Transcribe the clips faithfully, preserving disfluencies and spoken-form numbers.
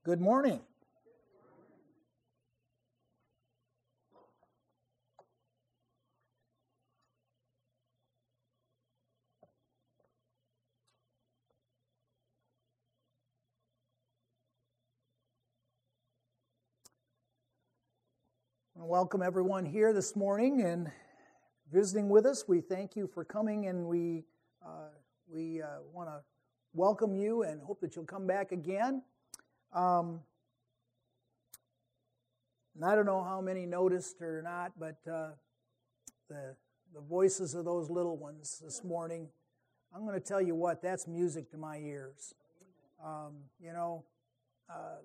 Good morning. Welcome everyone here this morning and visiting with us. We thank you for coming, and we uh, we uh, want to welcome you and hope that you'll come back again. Um, and I don't know how many noticed or not, but uh, the the voices of those little ones this morning, I'm going to tell you what, that's music to my ears. Um, you know, uh,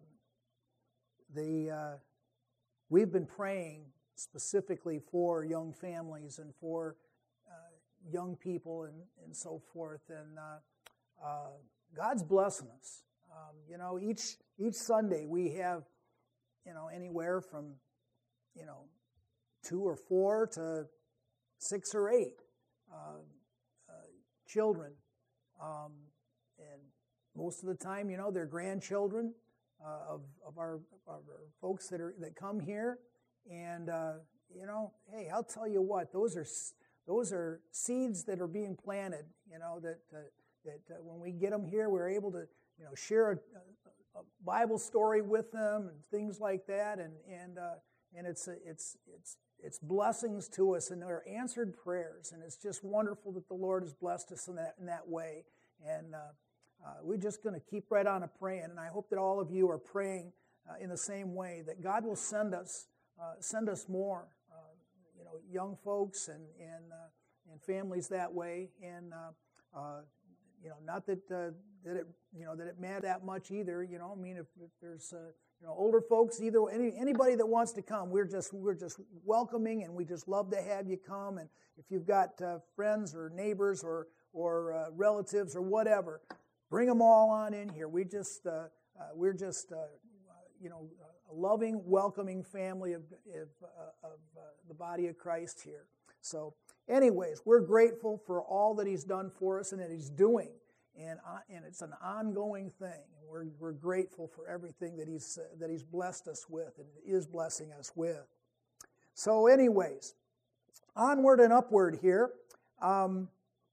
the uh, we've been praying specifically for young families and for uh, young people and, and so forth, and uh, uh, God's blessing us. Um, you know, each each Sunday we have, you know, anywhere from, you know, two or four to six or eight uh, uh, children, um, and most of the time, you know, they're grandchildren uh, of of our, of our folks that are that come here, and uh, you know, hey, I'll tell you what, those are those are seeds that are being planted. You know, that uh, that uh, when we get them here, we're able to, you know, share a, a, a Bible story with them and things like that, and and uh, and it's a, it's it's it's blessings to us, and they're answered prayers, and it's just wonderful that the Lord has blessed us in that in that way, and uh, uh, we're just going to keep right on a praying, and I hope that all of you are praying uh, in the same way, that God will send us uh, send us more, uh, you know, young folks and and uh, and families that way, and uh, uh, you know, not that uh, that it you know that it matters that much either. You know, I mean, if, if there's uh, you know older folks, either any anybody that wants to come, we're just we're just welcoming, and we just love to have you come. And if you've got uh, friends or neighbors or or uh, relatives or whatever, bring them all on in here. We just uh, uh, we're just uh, you know a loving, welcoming family of of, uh, of uh, the body of Christ here. So. Anyways, we're grateful for all that He's done for us and that He's doing, and uh, and it's an ongoing thing. We're we're grateful for everything that He's uh, that He's blessed us with and is blessing us with. So, anyways, onward and upward here. Um,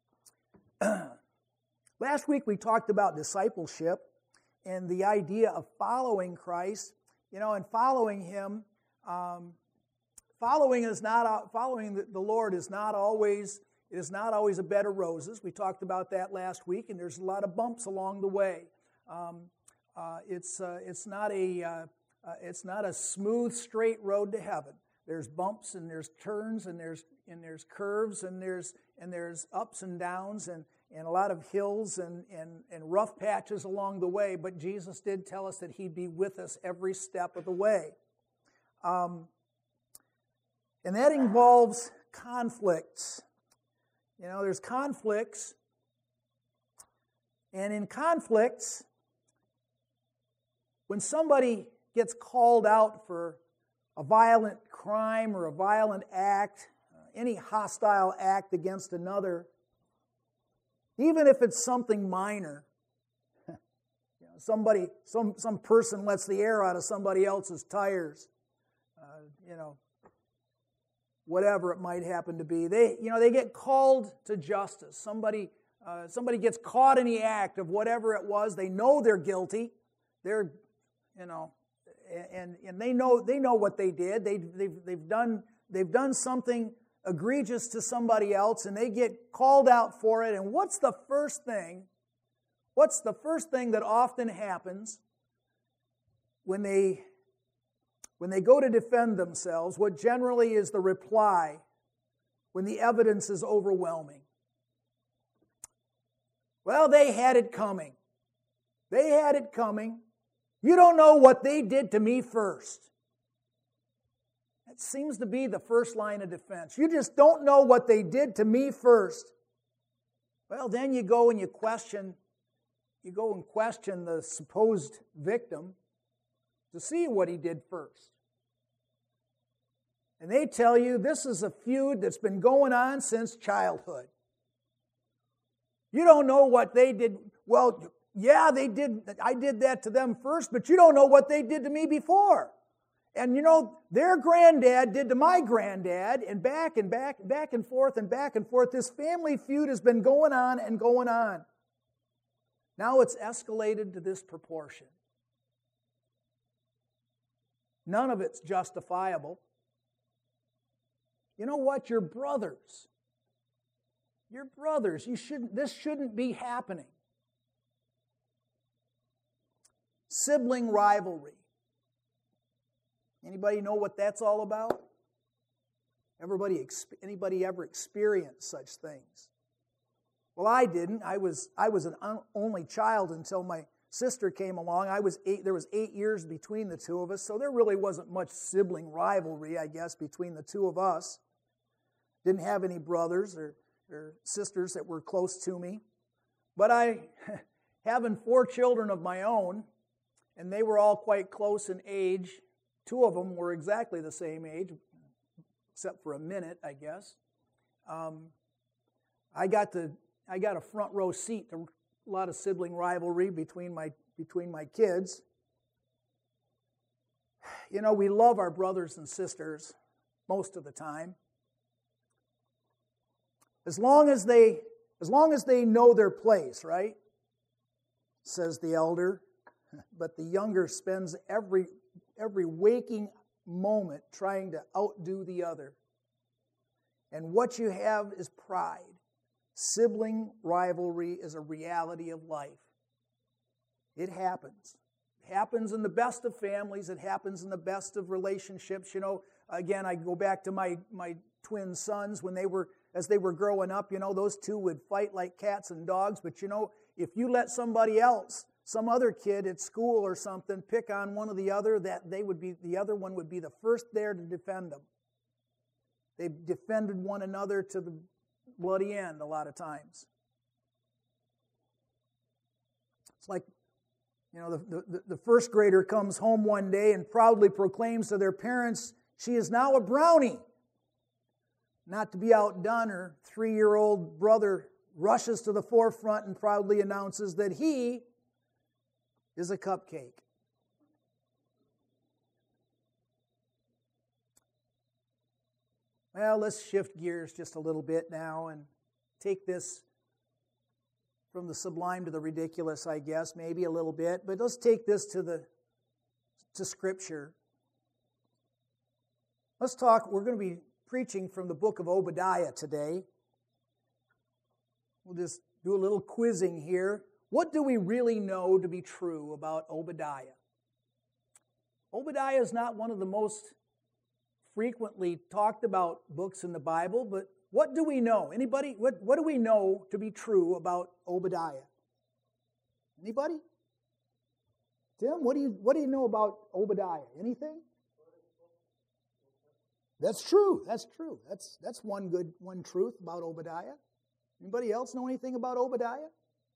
last week we talked about discipleship and the idea of following Christ. You know, and following Him. Um, Following is not following the Lord is not always it is not always a bed of roses. We talked about that last week, and there's a lot of bumps along the way. Um, uh, it's uh, it's not a uh, uh, it's not a smooth straight road to heaven. There's bumps and there's turns and there's and there's curves and there's and there's ups and downs and, and a lot of hills and, and, and rough patches along the way. But Jesus did tell us that He'd be with us every step of the way. Um, And that involves conflicts. You know, there's conflicts. And in conflicts, when somebody gets called out for a violent crime or a violent act, uh, any hostile act against another, even if it's something minor, you know, somebody, some some person lets the air out of somebody else's tires, uh, you know, whatever it might happen to be, they, you know, they get called to justice. Somebody, uh, somebody gets caught in the act of whatever it was. They know they're guilty. They're, you know, and and they know they know what they did. They they've they've done they've done something egregious to somebody else, and they get called out for it. And what's the first thing? What's the first thing that often happens when they When they go to defend themselves? What generally is the reply when the evidence is overwhelming? Well, they had it coming. They had it coming. You don't know what they did to me first. That seems to be the first line of defense. You just don't know what they did to me first. Well, then you go and you question, you go and question the supposed victim to see what he did first. And they tell you this is a feud that's been going on since childhood. You don't know what they did. Well, Yeah, they did. I did that to them first, but you don't know what they did to me before. And you know, their granddad did to my granddad, and back and back, back and forth and back and forth. This family feud has been going on and going on. Now it's escalated to this proportion. None of it's justifiable. You know what? Your brothers. Your brothers. You shouldn't. This shouldn't be happening. Sibling rivalry. Anybody know what that's all about? Everybody, anybody ever experienced such things? Well, I didn't. I was I was an only child until my sister came along. I was eight. There was eight years between the two of us, so there really wasn't much sibling rivalry, I guess, between the two of us. Didn't have any brothers or, or sisters that were close to me. But I, having four children of my own, and they were all quite close in age. Two of them were exactly the same age, except for a minute, I guess. Um, I got to I got a front row seat to a lot of sibling rivalry between my between my kids. You know, we love our brothers and sisters most of the time. As long as they as long as they know their place, right? Says the elder. But the younger spends every every waking moment trying to outdo the other. And what you have is pride. Sibling rivalry is a reality of life. It happens. It happens in the best of families. It happens in the best of relationships. You know, again, I go back to my, my twin sons when they were, as they were growing up, you know, those two would fight like cats and dogs. But you know, if you let somebody else, some other kid at school or something, pick on one or the other, that they would be, the other one would be the first there to defend them. They defended one another to the bloody end a lot of times. It's like, you know, the, the, the first grader comes home one day and proudly proclaims to their parents, she is now a brownie. Not to be outdone, her three-year-old brother rushes to the forefront and proudly announces that he is a cupcake. Well, let's shift gears just a little bit now and take this from the sublime to the ridiculous, I guess, maybe a little bit, but let's take this to the to Scripture. Let's talk, we're going to be preaching from the book of Obadiah today. We'll just do a little quizzing here. What do we really know to be true about Obadiah? Obadiah is not one of the most frequently talked about books in the Bible, but what do we know? Anybody? What, what do we know to be true about Obadiah? Anybody? Tim, what do you what do you know about Obadiah? Anything? That's true. That's true. That's that's one good one truth about Obadiah. Anybody else know anything about Obadiah?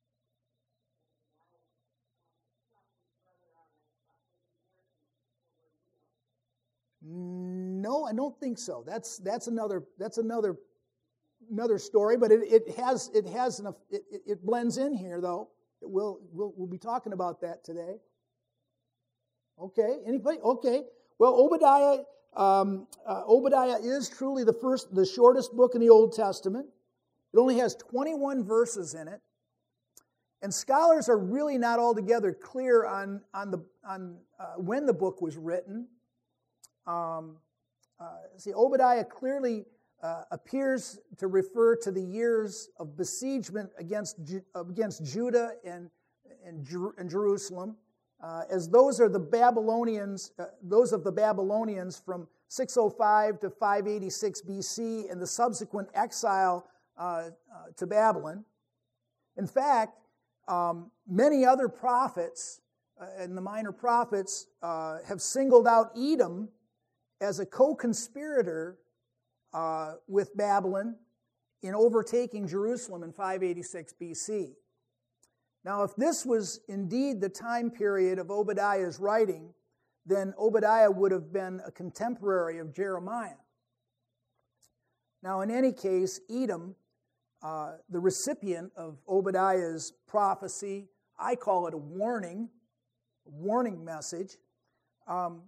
No, I don't think so. That's that's another that's another another story. But it, it has it has enough. It, it, it blends in here though. It will we'll we'll be talking about that today. Okay, anybody? Okay. Well, Obadiah um, uh, Obadiah is truly the first, the shortest book in the Old Testament. It only has twenty-one verses in it, and scholars are really not altogether clear on on the on uh, when the book was written. Um, uh, see, Obadiah clearly uh, appears to refer to the years of besiegement against Ju- against Judah and and, Jer- and Jerusalem, uh, as those are the Babylonians, uh, those of the Babylonians from six oh five to five eighty-six B C, and the subsequent exile uh, uh, to Babylon. In fact, um, many other prophets uh, and the minor prophets uh, have singled out Edom as a co-conspirator uh, with Babylon in overtaking Jerusalem in five eighty-six B C. Now, if this was indeed the time period of Obadiah's writing, then Obadiah would have been a contemporary of Jeremiah. Now, in any case, Edom, uh, the recipient of Obadiah's prophecy, I call it a warning, a warning message. Um,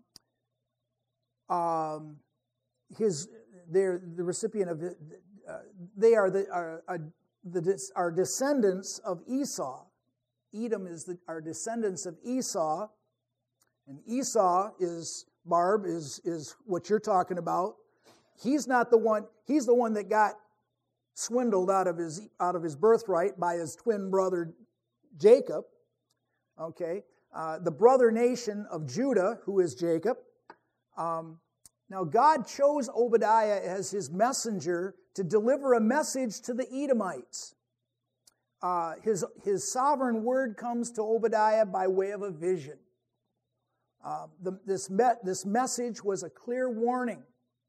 um, his, they're the recipient of it. Uh, they are the are, are the are descendants of Esau. Edom is the, are descendants of Esau, and Esau is Barb is is what you're talking about. He's not the one. He's the one that got swindled out of his out of his birthright by his twin brother Jacob. Okay, uh, the brother nation of Judah, who is Jacob. Um, now God chose Obadiah as his messenger to deliver a message to the Edomites. Uh, his his sovereign word comes to Obadiah by way of a vision. Uh, the, this me- this message was a clear warning.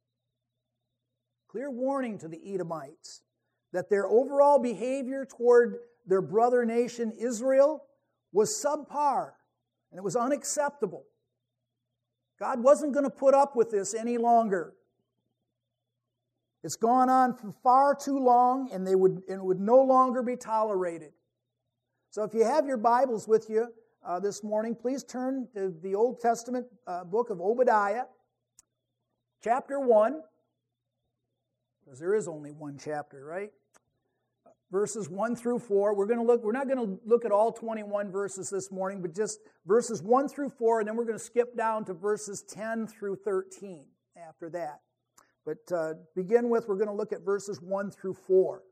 Clear warning to the Edomites that their overall behavior toward their brother nation Israel was subpar, and it was unacceptable. God wasn't going to put up with this any longer. It's gone on for far too long, and they would and it would no longer be tolerated. So if you have your Bibles with you uh, this morning, please turn to the Old Testament uh, book of Obadiah, chapter one. Because there is only one chapter, right? Verses one through four. We're going to look, we're not going to look at all twenty-one verses this morning, but just verses one through four, and then we're going to skip down to verses ten through thirteen after that. But uh, begin with, we're going to look at verses one through four.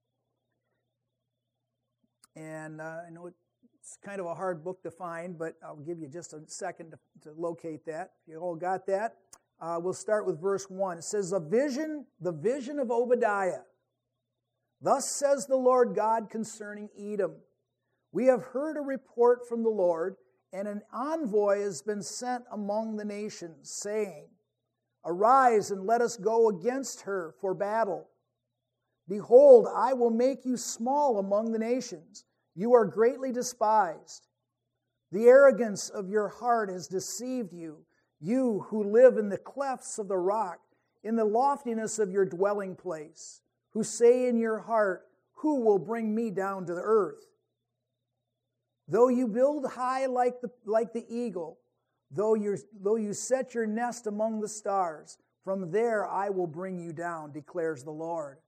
And uh, I know it's kind of a hard book to find, but I'll give you just a second to, to locate that. If you all got that. Uh, we'll start with verse one. It says, "A vision, the vision of Obadiah. Thus says the Lord God concerning Edom. We have heard a report from the Lord, and an envoy has been sent among the nations, saying, Arise and let us go against her for battle. Behold, I will make you small among the nations. You are greatly despised. The arrogance of your heart has deceived you, you who live in the clefts of the rock, in the loftiness of your dwelling place, who say in your heart, Who will bring me down to the earth? Though you build high like the, like the eagle, though, you though you set your nest among the stars, from there I will bring you down, declares the Lord."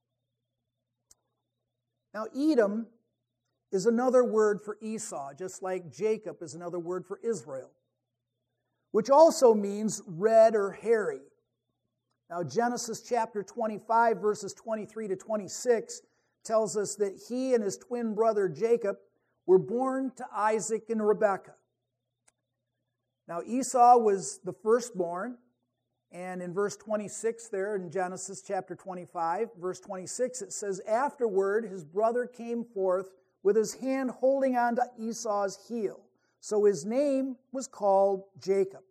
Now, Edom is another word for Esau, just like Jacob is another word for Israel, which also means red or hairy. Now, Genesis chapter twenty-five, verses twenty-three to twenty-six, tells us that he and his twin brother Jacob were born to Isaac and Rebekah. Now, Esau was the firstborn, and in verse twenty-six there, in Genesis chapter twenty-five, verse twenty-six, it says, "Afterward his brother came forth with his hand holding on to Esau's heel. So his name was called Jacob.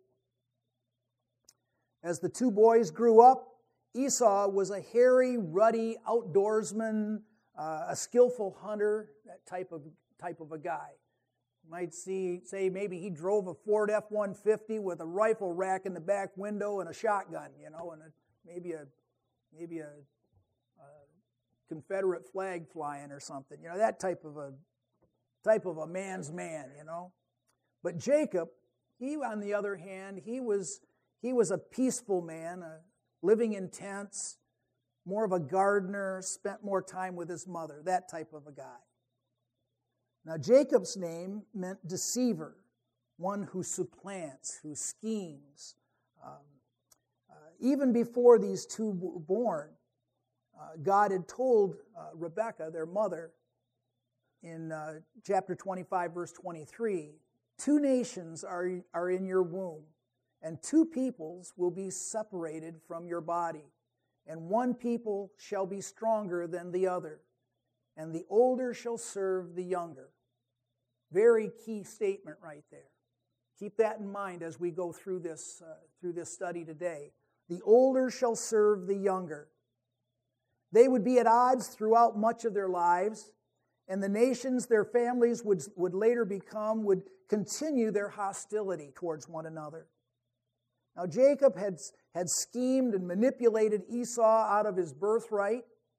As the two boys grew up, Esau was a hairy, ruddy outdoorsman, uh, a skillful hunter, that type of type of a guy. You might see, say maybe he drove a Ford F one fifty with a rifle rack in the back window and a shotgun, you know, and a, maybe a maybe a, a Confederate flag flying or something, you know, that type of a type of a man's man, you know. But Jacob, he on the other hand, he was he was a peaceful man, uh, living in tents, more of a gardener, spent more time with his mother, that type of a guy. Now, Jacob's name meant deceiver, one who supplants, who schemes. Um, uh, even before these two were born, uh, God had told uh, Rebekah, their mother, in uh, chapter twenty-five, verse twenty-three, two nations are, are in your womb, and two peoples will be separated from your body, and one people shall be stronger than the other, and the older shall serve the younger. Very key statement right there. Keep that in mind as we go through this, uh, through this study today. The older shall serve the younger. They would be at odds throughout much of their lives, and the nations their families would, would later become would continue their hostility towards one another. Now, Jacob had, had schemed and manipulated Esau out of his birthright,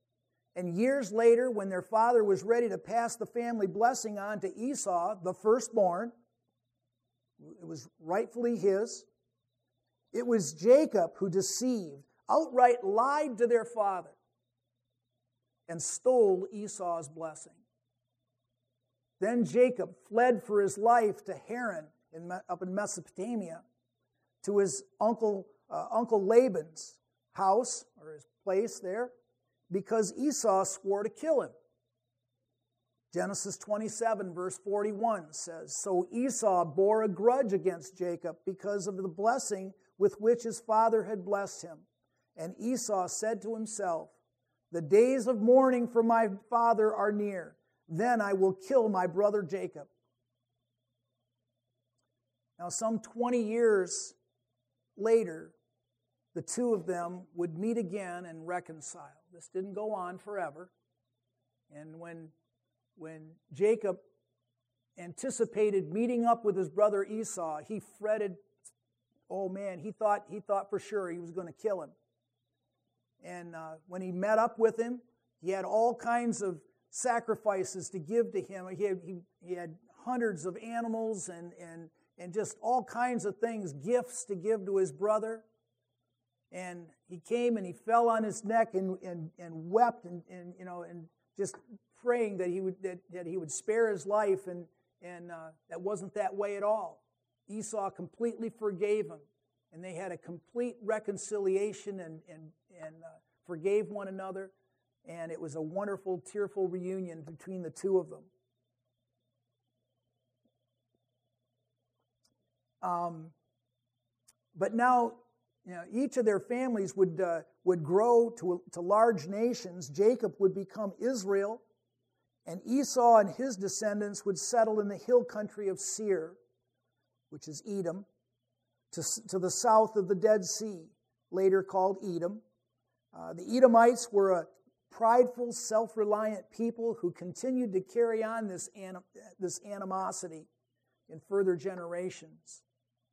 And years later, when their father was ready to pass the family blessing on to Esau, the firstborn, it was rightfully his, it was Jacob who deceived, outright lied to their father, and stole Esau's blessing. Then Jacob fled for his life to Haran, in, up in Mesopotamia, to his uncle, uh, Uncle Laban's house, or his place there, because Esau swore to kill him. Genesis twenty-seven, verse forty-one says, "So Esau bore a grudge against Jacob because of the blessing with which his father had blessed him. And Esau said to himself, 'The days of mourning for my father are near. Then I will kill my brother Jacob.'" Now, some twenty years later, the two of them would meet again and reconcile. This didn't go on forever. And when, when Jacob anticipated meeting up with his brother Esau, he fretted. Oh man, he thought he thought for sure he was going to kill him. And uh, when he met up with him, he had all kinds of sacrifices to give to him. He had, he, he had hundreds of animals and, and, and just all kinds of things, gifts to give to his brother. And he came and he fell on his neck and, and, and wept and, and you know and just praying that he would that, that he would spare his life, and and uh, that wasn't that way at all. Esau completely forgave him, and they had a complete reconciliation and and and uh, forgave one another, and it was a wonderful, tearful reunion between the two of them. Um, but now, you know, each of their families would uh, would grow to to large nations. Jacob would become Israel, and Esau and his descendants would settle in the hill country of Seir, which is Edom, to, to the south of the Dead Sea, later called Edom. Uh, the Edomites were a prideful, self-reliant people who continued to carry on this, anim- this animosity in further generations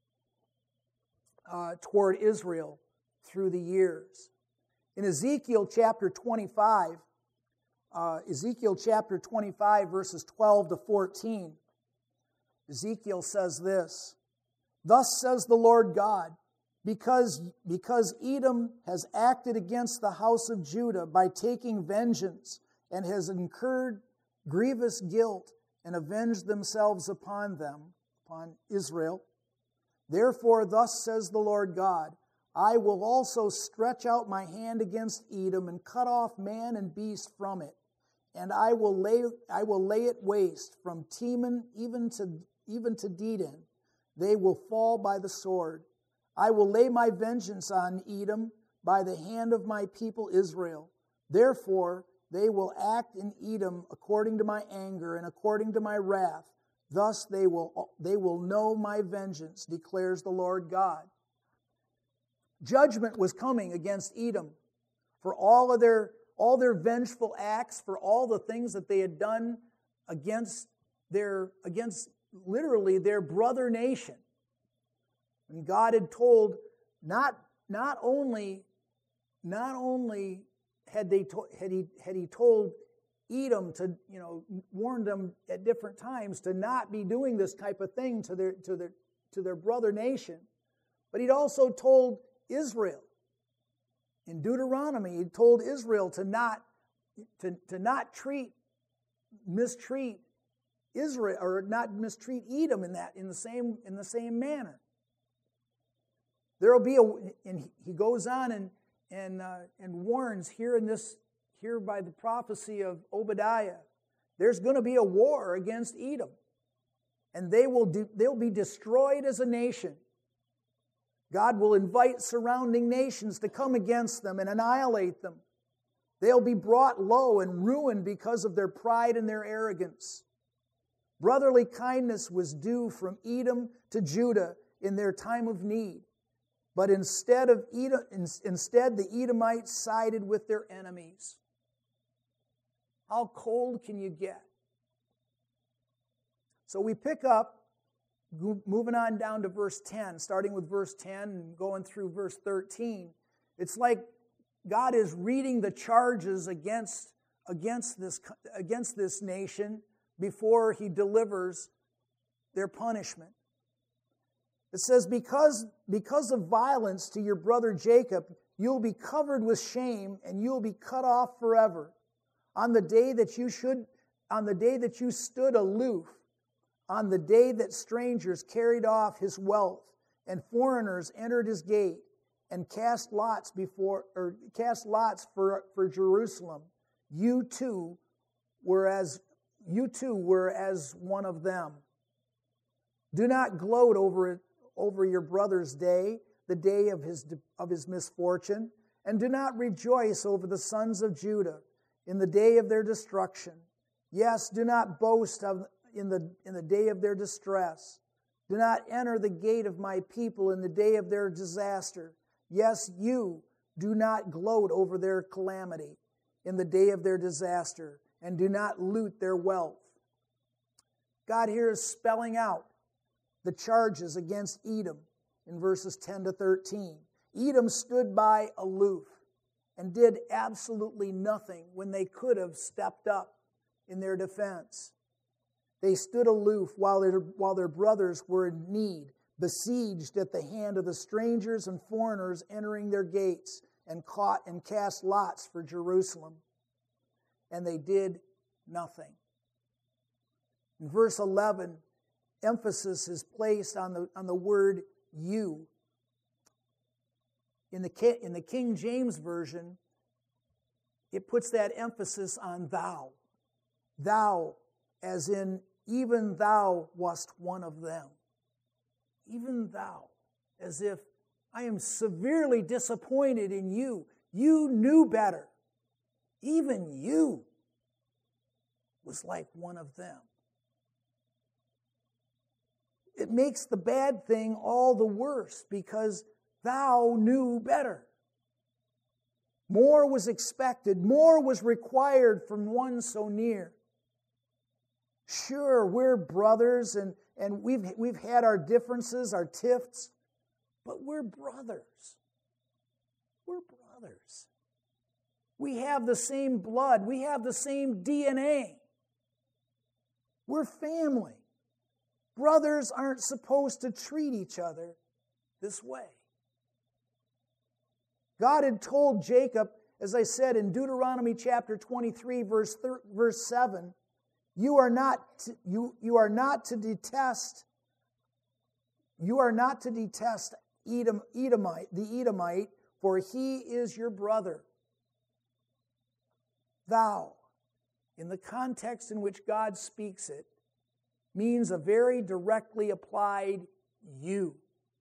uh, toward Israel through the years. In Ezekiel chapter twenty-five, uh, Ezekiel chapter twenty-five, verses twelve to fourteen, Ezekiel says this, "Thus says the Lord God, because, because Edom has acted against the house of Judah by taking vengeance and has incurred grievous guilt and avenged themselves upon them," upon Israel, "therefore thus says the Lord God, I will also stretch out my hand against Edom and cut off man and beast from it, and I will lay I will lay it waste from Teman even to even to Dedan. They will fall by the sword. I will lay my vengeance on Edom by the hand of my people Israel. Therefore they will act in Edom according to my anger and according to my wrath. Thus they will they will know my vengeance, declares the Lord God." Judgment was coming against Edom for all of their all their vengeful acts, for all the things that they had done against their against literally their brother nation. And God had told not not only not only had they to, had he had he told Edom to, you know, warned them at different times to not be doing this type of thing to their to their to their brother nation, but he'd also told Israel. In Deuteronomy, he told Israel to not to, to not treat mistreat Israel or not mistreat Edom in that in the same in the same manner. There will be a, and he goes on and and uh, and warns here in this here by the prophecy of Obadiah, there's going to be a war against Edom, and they will do, they'll be destroyed as a nation. God will invite surrounding nations to come against them and annihilate them. They'll be brought low and ruined because of their pride and their arrogance. Brotherly kindness was due from Edom to Judah in their time of need. But instead of Edom, instead the Edomites sided with their enemies. How cold can you get? So we pick up, moving on down to verse ten, starting with verse ten and going through verse thirteen. It's like God is reading the charges against against this, against this nation before he delivers their punishment. It says, because, because of violence to your brother Jacob, you'll be covered with shame and you'll be cut off forever. On the day that you should, on the day that you stood aloof, on the day that strangers carried off his wealth and foreigners entered his gate and cast lots before or cast lots for, for Jerusalem, you too were as you too were as one of them. Do not gloat over it, over your brother's day, the day of his of his misfortune, and do not rejoice over the sons of Judah in the day of their destruction. Yes, do not boast of in the in the day of their distress. Do not enter the gate of my people in the day of their disaster. Yes, you do not gloat over their calamity in the day of their disaster, and do not loot their wealth. God here is spelling out the charges against Edom in verses ten to thirteen. Edom stood by aloof and did absolutely nothing when they could have stepped up in their defense. They stood aloof while their, while their brothers were in need, besieged at the hand of the strangers and foreigners entering their gates, and caught and cast lots for Jerusalem. And they did nothing. In verse eleven, emphasis is placed on the, on the word you. In the, in the King James Version, it puts that emphasis on thou. Thou, as in, even thou wast one of them. Even thou, as if I am severely disappointed in you. You knew better. Even you was like one of them. It makes the bad thing all the worse because thou knew better. More was expected. More was required from one so near. Sure, we're brothers and, and we've, we've had our differences, our tiffs, but we're brothers. We're brothers. We have the same blood. We have the same D N A. We're family. Brothers aren't supposed to treat each other this way. God had told Jacob, as I said in Deuteronomy chapter twenty-three, verse thir- verse seven, you are not to, you, you are not to detest you are not to detest Edom, Edomite, the Edomite, for he is your brother. Thou, in the context in which God speaks it, means a very directly applied you.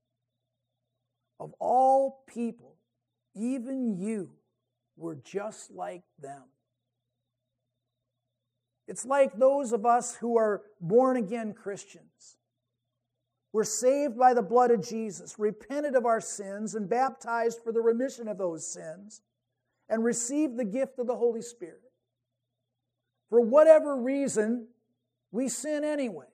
Of all people, even you were just like them. It's like those of us who are born-again Christians. We're saved by the blood of Jesus, repented of our sins, and baptized for the remission of those sins, and received the gift of the Holy Spirit. For whatever reason, we sin anyway.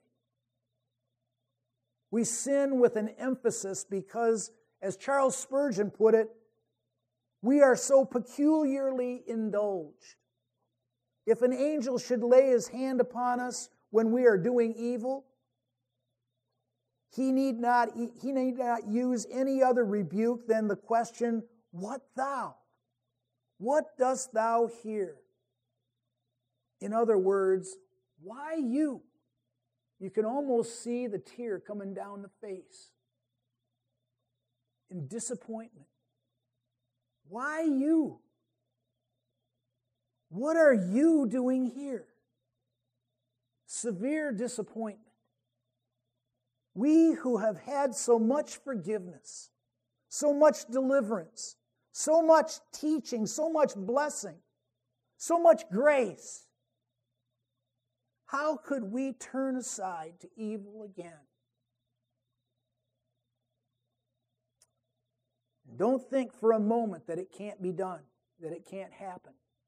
We sin with an emphasis because, as Charles Spurgeon put it, we are so peculiarly indulged. If an angel should lay his hand upon us when we are doing evil, he need not, he need not use any other rebuke than the question, what thou? What dost thou here? In other words, why you? You can almost see the tear coming down the face in disappointment. Why you? What are you doing here? Severe disappointment. We who have had so much forgiveness, so much deliverance, so much teaching, so much blessing, so much grace, how could we turn aside to evil again? Don't think for a moment that it can't be done, that it can't happen.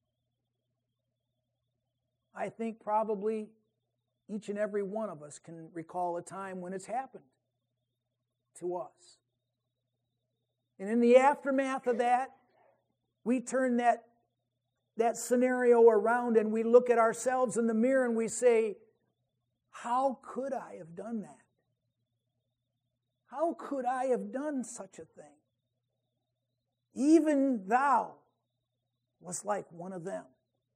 I think probably each and every one of us can recall a time when it's happened to us. And in the aftermath of that, we turn that that scenario around and we look at ourselves in the mirror and we say, how could I have done that? How could I have done such a thing? Even thou was like one of them.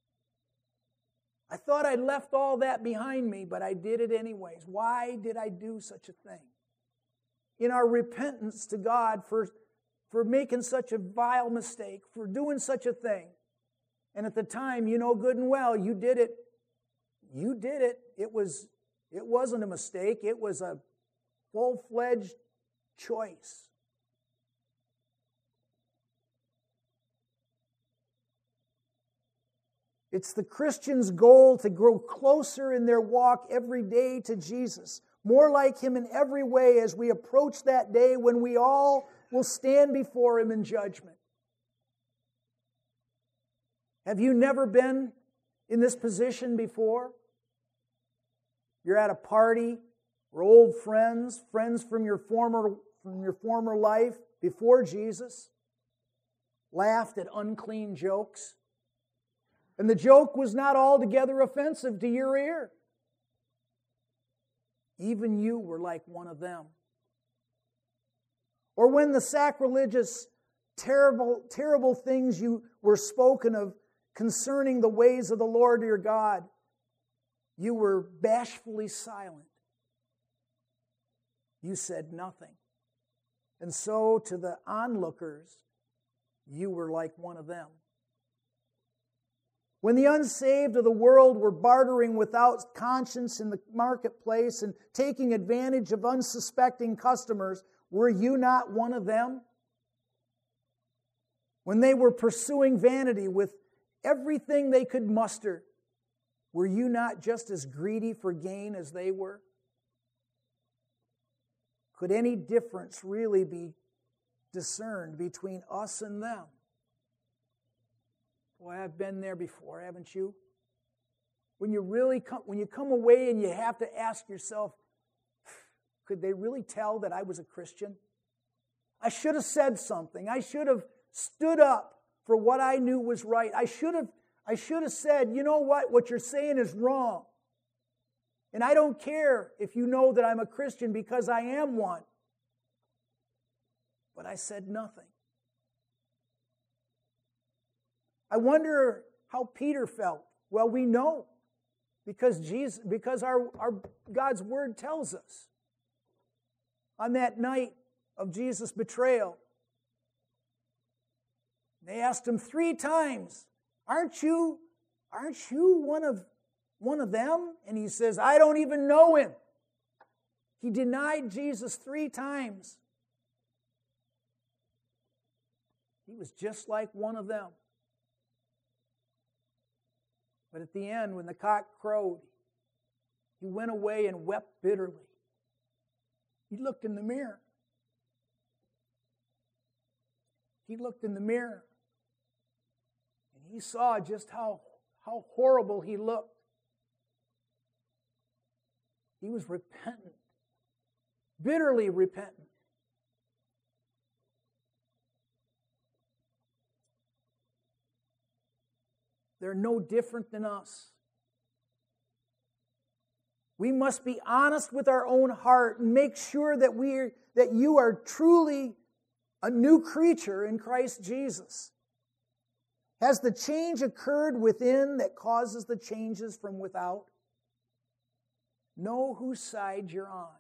I thought I'd left all that behind me, but I did it anyways. Why did I do such a thing? In our repentance to God for, for making such a vile mistake, for doing such a thing. And at the time, you know good and well, you did it. You did it. It was, it wasn't a mistake. It was a full-fledged choice. It's the Christian's goal to grow closer in their walk every day to Jesus, more like Him in every way as we approach that day when we all will stand before Him in judgment. Have you never been in this position before? You're at a party, or old friends, friends from your former, from your former life before Jesus, laughed at unclean jokes. And the joke was not altogether offensive to your ear. Even you were like one of them. Or when the sacrilegious, terrible, terrible things you were spoken of concerning the ways of the Lord your God, you were bashfully silent. You said nothing. And so to the onlookers, you were like one of them. When the unsaved of the world were bartering without conscience in the marketplace and taking advantage of unsuspecting customers, were you not one of them? When they were pursuing vanity with everything they could muster, were you not just as greedy for gain as they were? Could any difference really be discerned between us and them? Boy, I've been there before, haven't you? When you really come, when you come away and you have to ask yourself, could they really tell that I was a Christian? I should have said something. I should have stood up for what I knew was right. I should have, I should have said, you know what? What you're saying is wrong. And I don't care if you know that I'm a Christian because I am one. But I said nothing. I wonder how Peter felt. Well, we know because Jesus, because our, our God's Word tells us. On that night of Jesus' betrayal, they asked him three times, "Aren't you, aren't you one of one of them?" And he says, "I don't even know him." He denied Jesus three times. He was just like one of them. But at the end, when the cock crowed, he went away and wept bitterly. He looked in the mirror. He looked in the mirror. And he saw just how, how horrible he looked. He was repentant. Bitterly repentant. They're no different than us. We must be honest with our own heart and make sure that we are, that you are truly a new creature in Christ Jesus. Has the change occurred within that causes the changes from without? Know whose side you're on.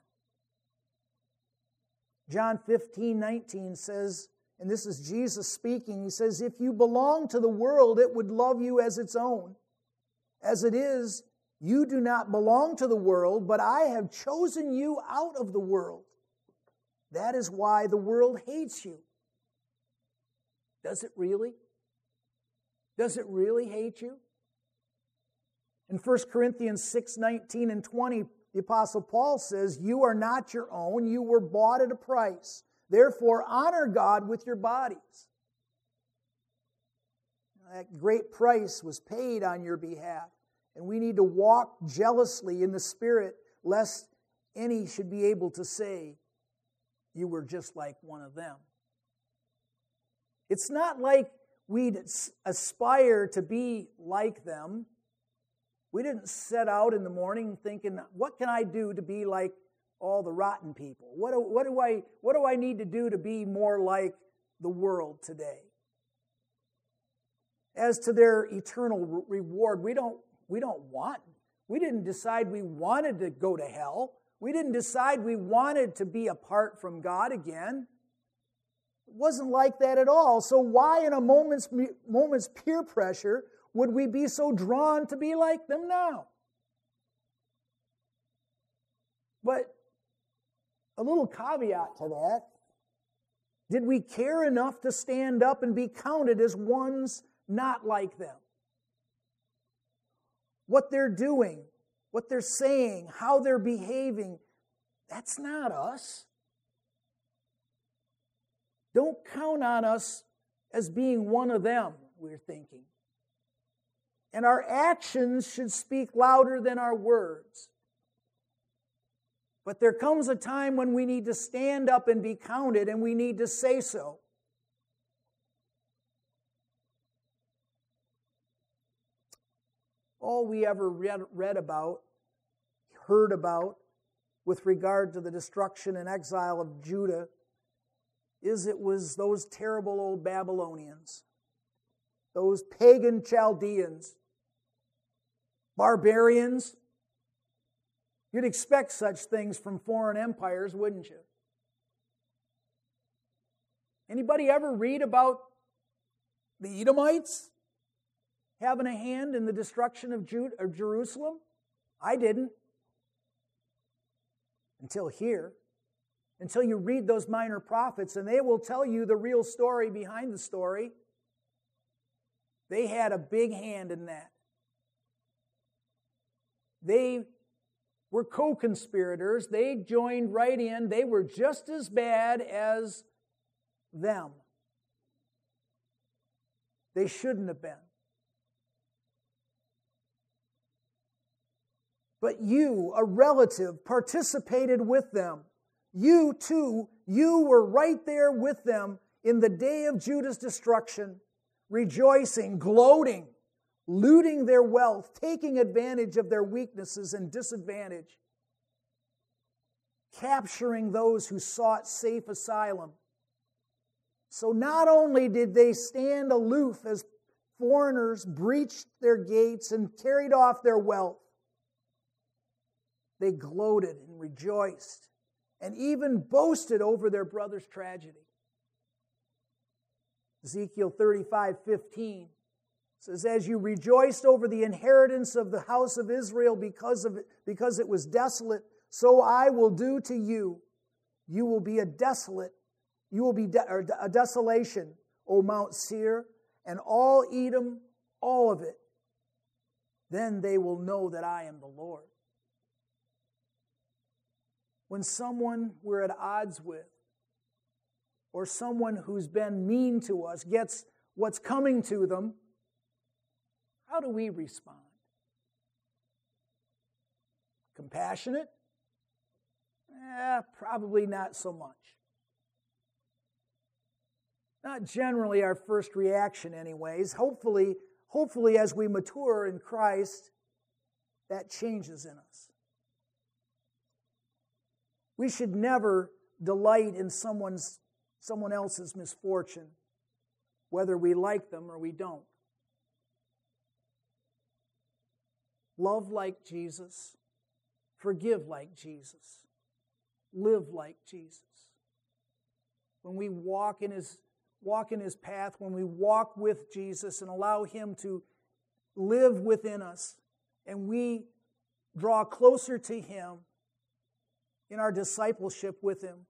John fifteen nineteen says, and this is Jesus speaking, he says, "If you belong to the world, it would love you as its own. As it is, you do not belong to the world, but I have chosen you out of the world. That is why the world hates you." Does it really? Does it really hate you? In First Corinthians six nineteen and twenty, the Apostle Paul says, "You are not your own, you were bought at a price. Therefore, honor God with your bodies." That great price was paid on your behalf. And we need to walk jealously in the Spirit, lest any should be able to say, "You were just like one of them." It's not like we'd aspire to be like them. We didn't set out in the morning thinking, what can I do to be like all the rotten people? What do, what do I, what do I need to do to be more like the world today? As to their eternal reward, we don't, we don't want, we didn't decide we wanted to go to hell. We didn't decide we wanted to be apart from God again. It wasn't like that at all. So why in a moment's, moment's peer pressure would we be so drawn to be like them now? But a little caveat to that. Did we care enough to stand up and be counted as ones not like them? What they're doing, what they're saying, how they're behaving, that's not us. Don't count on us as being one of them, we're thinking. And our actions should speak louder than our words. But there comes a time when we need to stand up and be counted, and we need to say so. All we ever read, read about, heard about, with regard to the destruction and exile of Judah, is it was those terrible old Babylonians, those pagan Chaldeans, barbarians. You'd expect such things from foreign empires, wouldn't you? Anybody ever read about the Edomites having a hand in the destruction of Jude, or Jerusalem? I didn't. Until here. Until you read those minor prophets, and they will tell you the real story behind the story. They had a big hand in that. They were co-conspirators. They joined right in. They were just as bad as them. They shouldn't have been. But you, a relative, participated with them. You too, you were right there with them in the day of Judah's destruction, rejoicing, gloating, looting their wealth, taking advantage of their weaknesses and disadvantage, capturing those who sought safe asylum. So not only did they stand aloof as foreigners breached their gates and carried off their wealth, they gloated and rejoiced and even boasted over their brother's tragedy. Ezekiel thirty-five fifteen says, as you rejoiced over the inheritance of the house of Israel because of it, because it was desolate, so I will do to you. You will be a desolate, you will be de- or a desolation, O Mount Seir, and all Edom, all of it. Then they will know that I am the Lord. When someone we're at odds with, or someone who's been mean to us gets what's coming to them, how do we respond? Compassionate? Eh, probably not so much. Not generally our first reaction anyways. Hopefully, hopefully as we mature in Christ, that changes in us. We should never delight in someone's, someone else's misfortune, whether we like them or we don't. Love like Jesus. Forgive like Jesus. Live like Jesus. When we walk in His, walk in His path, when we walk with Jesus and allow Him to live within us, and we draw closer to Him in our discipleship with Him,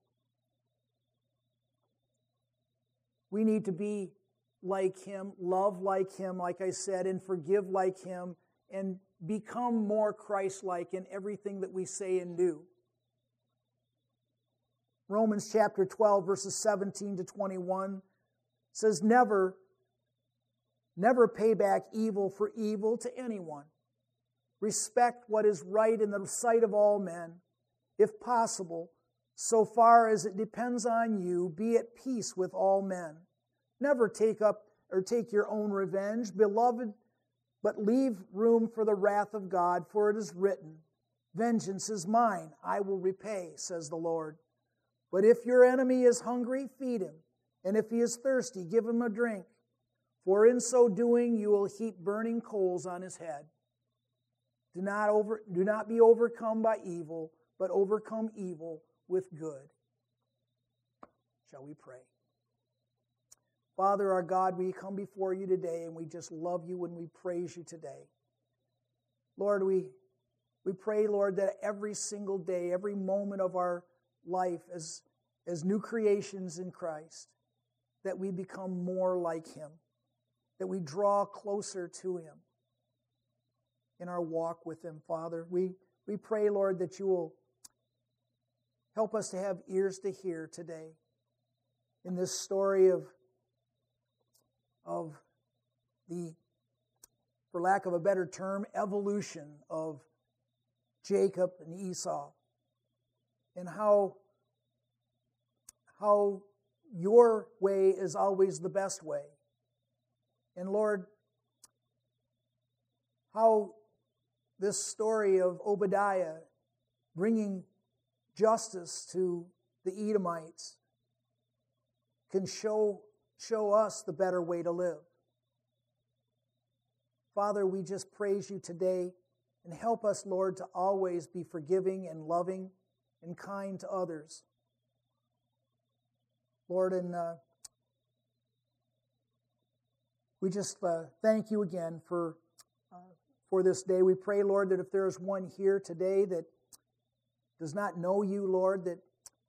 we need to be like Him, love like Him, like I said, and forgive like Him, and become more Christ-like in everything that we say and do. Romans chapter twelve, verses seventeen to twenty-one says, Never, never pay back evil for evil to anyone. Respect what is right in the sight of all men. If possible, so far as it depends on you, be at peace with all men. Never take up or take your own revenge. Beloved, but leave room for the wrath of God, for it is written, vengeance is mine, I will repay, says the Lord. But if your enemy is hungry, feed him, and if he is thirsty, give him a drink. For in so doing you will heap burning coals on his head. Do not over, do not be overcome by evil, but overcome evil with good. Shall we pray? Father, our God, we come before you today, and we just love you and we praise you today. Lord, we, we pray, Lord, that every single day, every moment of our life as, as new creations in Christ, that we become more like him, that we draw closer to him in our walk with him, Father. We, we pray, Lord, that you will help us to have ears to hear today in this story of, of the, for lack of a better term, evolution of Jacob and Esau, and how, how your way is always the best way. And Lord, how this story of Obadiah bringing justice to the Edomites can show, show us the better way to live. Father, we just praise you today, and help us, Lord, to always be forgiving and loving and kind to others. Lord, and uh, we just uh, thank you again for uh, for this day. We pray, Lord, that if there is one here today that does not know you, Lord, that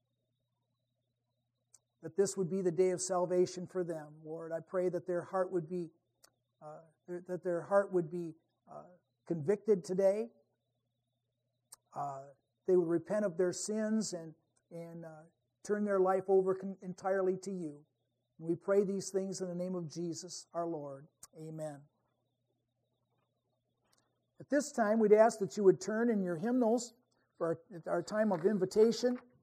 that this would be the day of salvation for them, Lord. I pray that their heart would be uh, that their heart would be uh, convicted today. Uh, they would repent of their sins and and uh, turn their life over con- entirely to you. And we pray these things in the name of Jesus, our Lord. Amen. At this time, we'd ask that you would turn in your hymnals for our, our time of invitation.